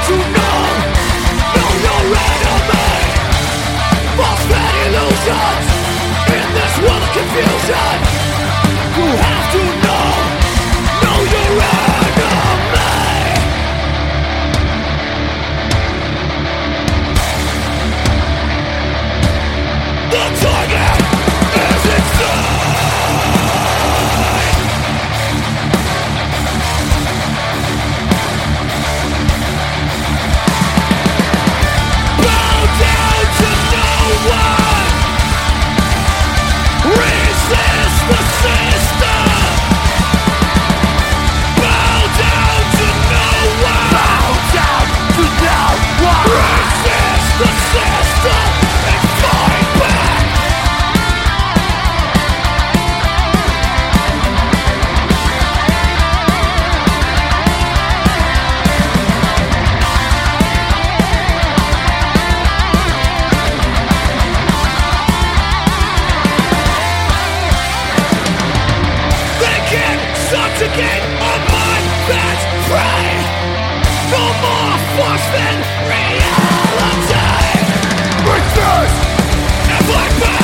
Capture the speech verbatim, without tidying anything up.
to know, know your enemy. False fed illusions in this world of confusion. You have to know, know your enemy. The target is inside. Bow down to no one. Resist the system. Bow down to no one. Bow down to no one. Resist the system and fight back. Thinking subjugate a mind that's free. No more force than reality. Resist and fight back.